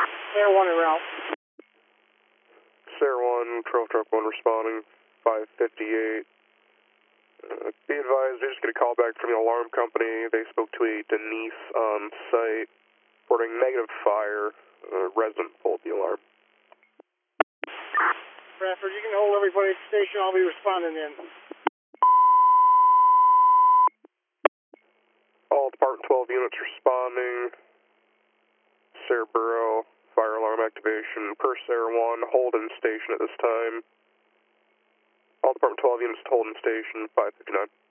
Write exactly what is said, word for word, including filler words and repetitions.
Sierra one en route. Sierra one, Trail Truck one responding, five fifty-eight. Uh, be advised, they just get a call back from the alarm company. They spoke to a Denise on site, reporting negative fire. Uh, resident pulled the alarm. Bradford, you can hold everybody at the station. I'll be responding in. All Department twelve units responding. Cerebro, fire alarm activation per Sierra one, Holden Station at this time. All Department twelve units to Holden Station, five fifty-nine.